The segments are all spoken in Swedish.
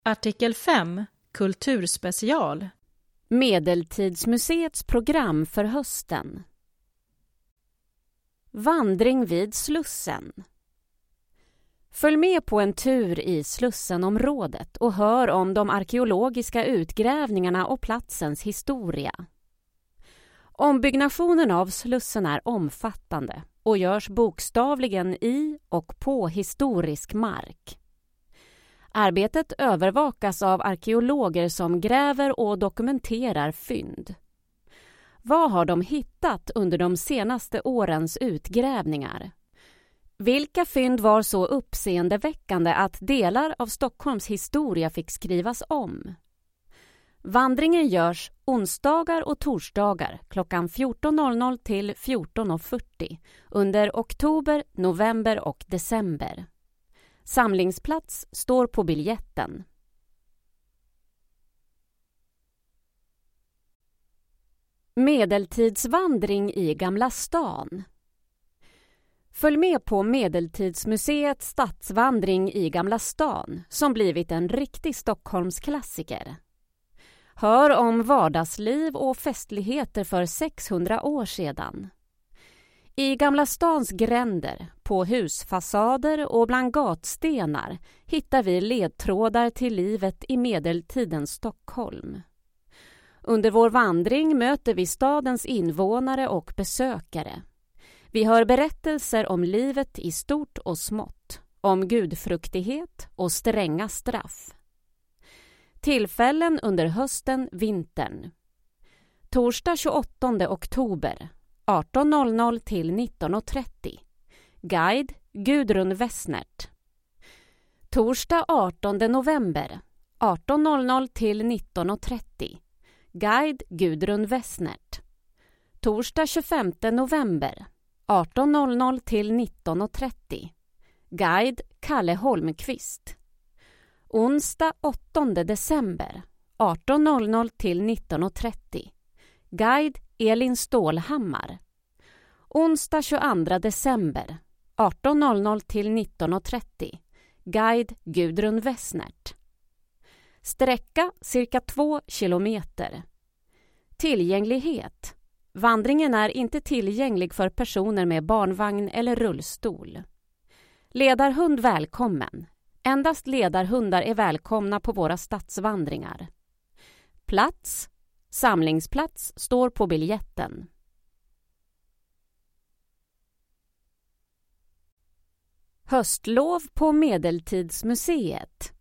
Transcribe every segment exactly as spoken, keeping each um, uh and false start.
Artikel fem. Kulturspecial. Medeltidsmuseets program för hösten. Vandring vid Slussen. Följ med på en tur i Slussenområdet och hör om de arkeologiska utgrävningarna och platsens historia. Ombyggnationen av Slussen är omfattande och görs bokstavligen i och på historisk mark. Arbetet övervakas av arkeologer som gräver och dokumenterar fynd. Vad har de hittat under de senaste årens utgrävningar? Vilka fynd var så uppseendeväckande att delar av Stockholms historia fick skrivas om? Vandringen görs onsdagar och torsdagar klockan fjorton till fjorton fyrtio under oktober, november och december. Samlingsplats står på biljetten. Medeltidsvandring i Gamla stan. Följ med på Medeltidsmuseets stadsvandring i Gamla stan som blivit en riktig Stockholmsklassiker. Hör om vardagsliv och festligheter för sexhundra år sedan. I Gamla stans gränder, på husfasader och bland gatstenar hittar vi ledtrådar till livet i medeltidens Stockholm. Under vår vandring möter vi stadens invånare och besökare. Vi hör berättelser om livet i stort och smått, om gudfruktighet och stränga straff. Tillfällen under hösten, vintern. Torsdag tjugoåttonde oktober, arton till nitton trettio. Guide Gudrun Wessnert. Torsdag artonde november, arton till nitton trettio. Guide Gudrun Wessnert. Torsdag tjugofemte november, arton till nitton trettio. Guide Kalle Holmqvist. Onsdag åttonde december, arton till nitton trettio. Guide Elin Stålhammar. Onsdag tjugoandra december, arton till nitton trettio. Guide Gudrun Wessnert. Sträcka cirka två kilometer. Tillgänglighet. Vandringen är inte tillgänglig för personer med barnvagn eller rullstol. Ledarhund välkommen. Endast ledarhundar är välkomna på våra stadsvandringar. Plats. Samlingsplats står på biljetten. Höstlov på Medeltidsmuseet.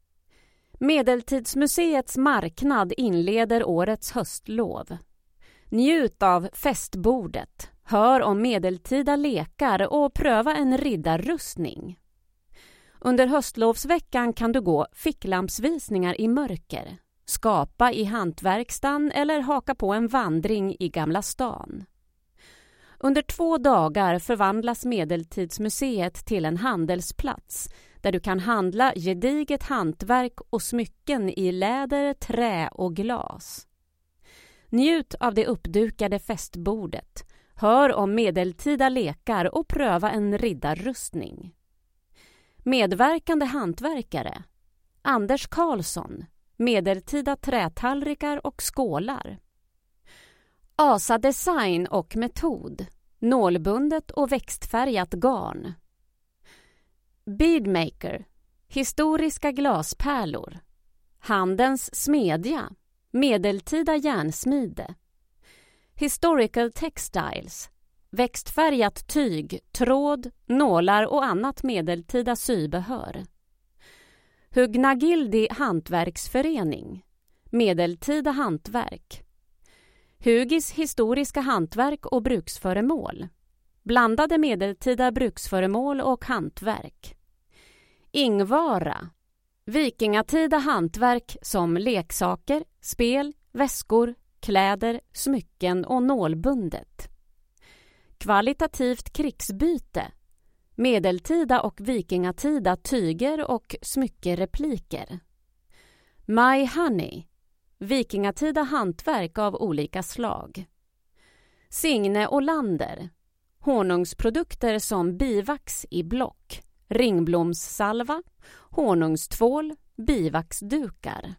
Medeltidsmuseets marknad inleder årets höstlov. Njut av festbordet, hör om medeltida lekar och pröva en riddarrustning. Under höstlovsveckan kan du gå ficklampsvisningar i mörker, skapa i hantverkstan eller haka på en vandring i Gamla stan. Under två dagar förvandlas Medeltidsmuseet till en handelsplats där du kan handla gediget hantverk och smycken i läder, trä och glas. Njut av det uppdukade festbordet, hör om medeltida lekar och pröva en riddarrustning. Medverkande hantverkare: Anders Karlsson, medeltida trätallrikar och skålar. Asa design och metod, nålbundet och växtfärgat garn. Beadmaker, historiska glaspärlor. Handens smedja, medeltida järnsmide. Historical textiles, växtfärgat tyg, tråd, nålar och annat medeltida sybehör. Hugnagildi hantverksförening, medeltida hantverk. Hugis historiska hantverk och bruksföremål. Blandade medeltida bruksföremål och hantverk. Ingvara. Vikingatida hantverk som leksaker, spel, väskor, kläder, smycken och nålbundet. Kvalitativt krigsbyte. Medeltida och vikingatida tyger och smyckerepliker. My Honey. Vikingatida hantverk av olika slag. Signe och Lander. Honungsprodukter som bivax i block, ringblomssalva, honungstvål, bivaxdukar.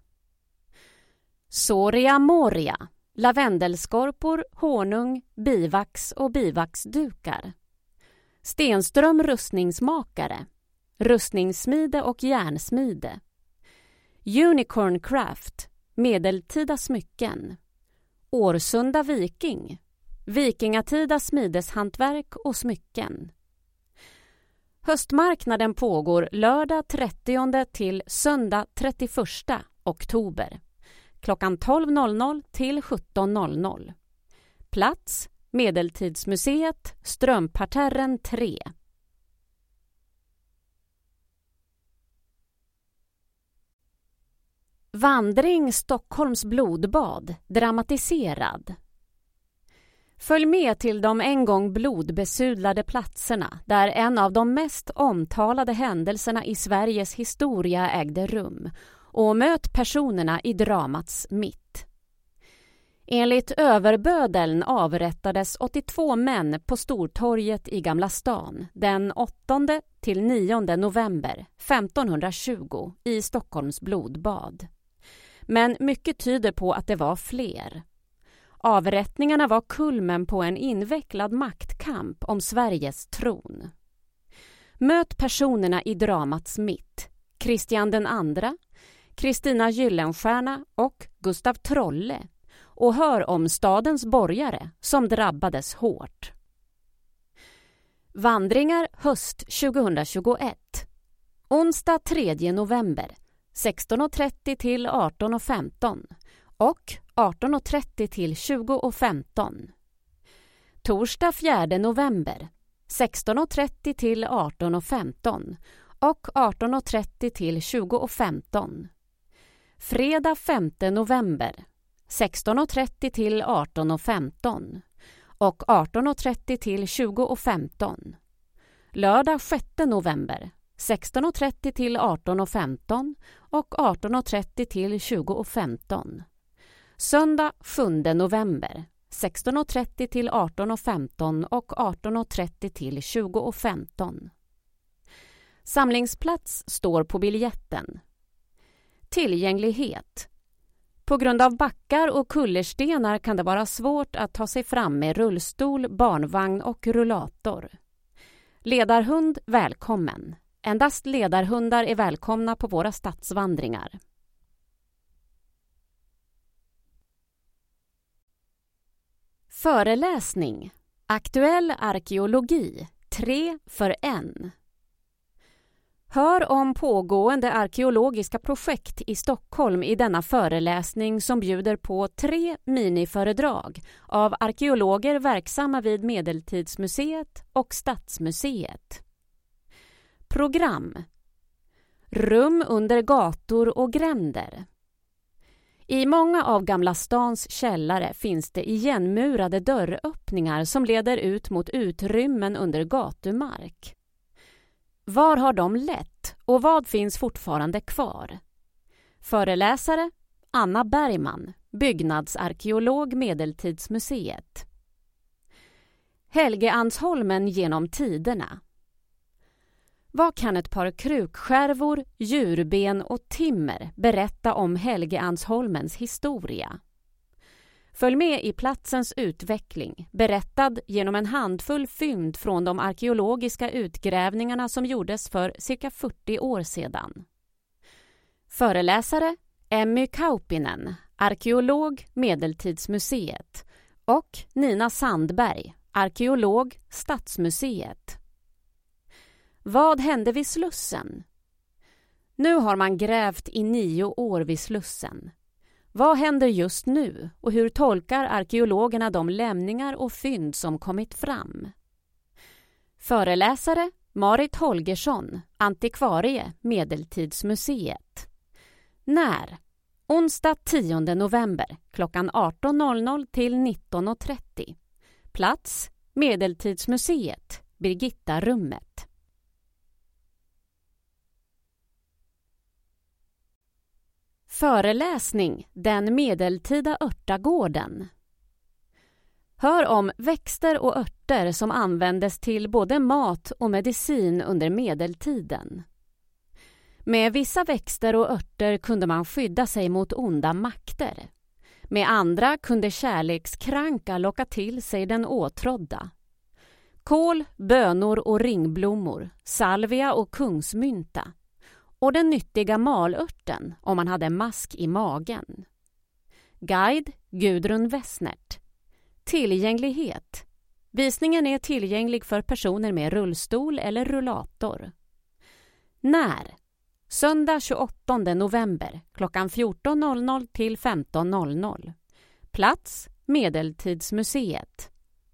Soria Moria, lavendelskorpor, honung, bivax och bivaxdukar. Stenström rustningsmakare, rustningssmide och järnsmide. Unicorn Craft, medeltida smycken. Årsunda Viking, vikingatida smideshantverk och smycken. Höstmarknaden pågår lördag trettionde till söndag trettioförsta oktober. Klockan tolv noll noll till sjutton noll noll. Plats Medeltidsmuseet, Strömparterren tre. Vandring Stockholms blodbad, dramatiserad. Följ med till de en gång blodbesudlade platserna där en av de mest omtalade händelserna i Sveriges historia ägde rum och möt personerna i dramats mitt. Enligt överbödeln avrättades åttiotvå män på Stortorget i Gamla stan den åttonde till nionde november femtonhundratjugo i Stockholms blodbad. Men mycket tyder på att det var fler. Avrättningarna var kulmen på en invecklad maktkamp om Sveriges tron. Möt personerna i dramats mitt: Kristian den andra, Kristina Gyllenstierna och Gustav Trolle, och hör om stadens borgare som drabbades hårt. Vandringar höst tjugohundratjugoett. Onsdag tredje november sexton trettio till arton femton och arton trettio till tjugo femton. Torsdag fjärde november sexton trettio till arton femton och arton trettio till tjugo femton. Fredag femte november sexton trettio till arton femton och arton trettio till tjugo femton. Lördag sjätte november sexton trettio till arton femton och arton trettio till tjugo femton. Söndag sjunde november sexton trettio till arton femton och arton trettio till tjugo femton. Samlingsplats står på biljetten. Tillgänglighet. På grund av backar och kullerstenar kan det vara svårt att ta sig fram med rullstol, barnvagn och rullator. Ledarhund välkommen. Endast ledarhundar är välkomna på våra stadsvandringar. Föreläsning. Aktuell arkeologi. tre för en. Hör om pågående arkeologiska projekt i Stockholm i denna föreläsning som bjuder på tre miniföredrag av arkeologer verksamma vid Medeltidsmuseet och Stadsmuseet. Program. Rum under gator och gränder. I många av Gamla stans källare finns det igenmurade dörröppningar som leder ut mot utrymmen under gatumark. Var har de lett och vad finns fortfarande kvar? Föreläsare Anna Bergman, byggnadsarkeolog Medeltidsmuseet. Helgeandsholmen genom tiderna. Vad kan ett par krukskärvor, djurben och timmer berätta om Helgeandsholmens historia? Följ med i platsens utveckling, berättad genom en handfull fynd från de arkeologiska utgrävningarna som gjordes för cirka fyrtio år sedan. Föreläsare Emmy Kaupinen, arkeolog Medeltidsmuseet, och Nina Sandberg, arkeolog Stadsmuseet. Vad hände vid Slussen? Nu har man grävt i nio år vid Slussen. Vad händer just nu och hur tolkar arkeologerna de lämningar och fynd som kommit fram? Föreläsare Marit Holgersson, antikvarie Medeltidsmuseet. När? Onsdag tionde november klockan arton noll noll till nitton trettio. Plats Medeltidsmuseet, Birgittarummet. Föreläsning Den medeltida örtagården. Hör om växter och örter som användes till både mat och medicin under medeltiden. Med vissa växter och örter kunde man skydda sig mot onda makter. Med andra kunde kärlekskranka locka till sig den åtrådda. Kål, bönor och ringblommor, salvia och kungsmynta. Och den nyttiga malörten om man hade mask i magen. Guide Gudrun Wessnert. Tillgänglighet. Visningen är tillgänglig för personer med rullstol eller rullator. När? Söndag tjugoåttonde november klockan fjorton noll noll till femton noll noll. Plats Medeltidsmuseet.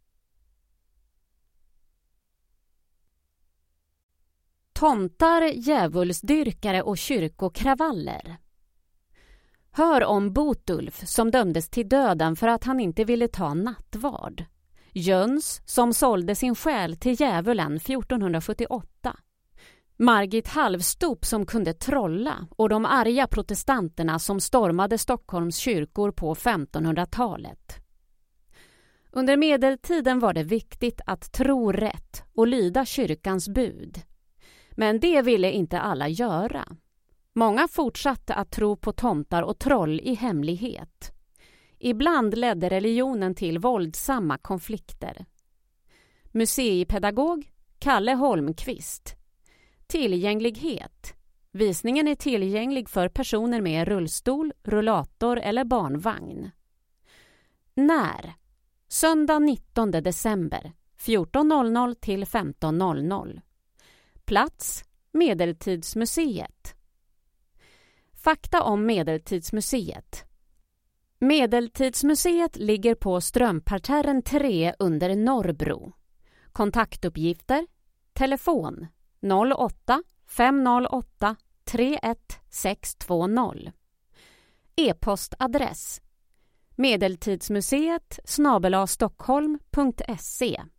Tomtar, djävulsdyrkare och kyrkokravaller. Hör om Botulf som dömdes till döden för att han inte ville ta nattvard. Jöns som sålde sin själ till djävulen fjortonhundrasjuttioåtta. Margit Halvstop som kunde trolla och de arga protestanterna som stormade Stockholms kyrkor på femtonhundratalet. Under medeltiden var det viktigt att tro rätt och lyda kyrkans bud. Men det ville inte alla göra. Många fortsatte att tro på tomtar och troll i hemlighet. Ibland ledde religionen till våldsamma konflikter. Museipedagog Kalle Holmqvist. Tillgänglighet. Visningen är tillgänglig för personer med rullstol, rullator eller barnvagn. När? Söndag nittonde december fjorton noll noll till femton noll noll. Plats Medeltidsmuseet. Fakta om Medeltidsmuseet. Medeltidsmuseet ligger på Strömparterren tre under Norrbro. Kontaktuppgifter: telefon noll åtta fem noll åtta tre ett sex två noll. E-postadress: medeltidsmuseet snabel-a stockholm punkt se.